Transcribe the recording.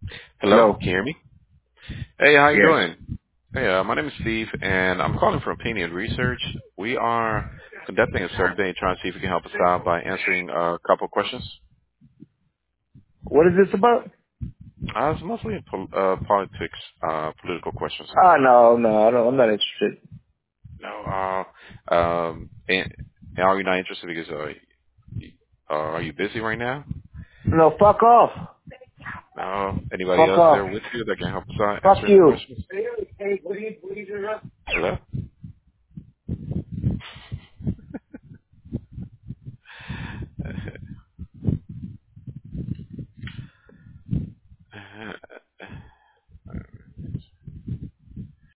Hello, Hello. can you hear me? Hey, how you Yes. doing? Hey, my name is Steve, and I'm calling from Opinion Research. We are conducting a survey trying to see if you can help us out by answering a couple of questions. What is this about? It's mostly politics, political questions. No, I'm not interested. No, and are you not interested because are you busy right now? No, fuck off. No. Anybody Fuck else off. there with you that can help us out Fuck answering the you. questions? Hello?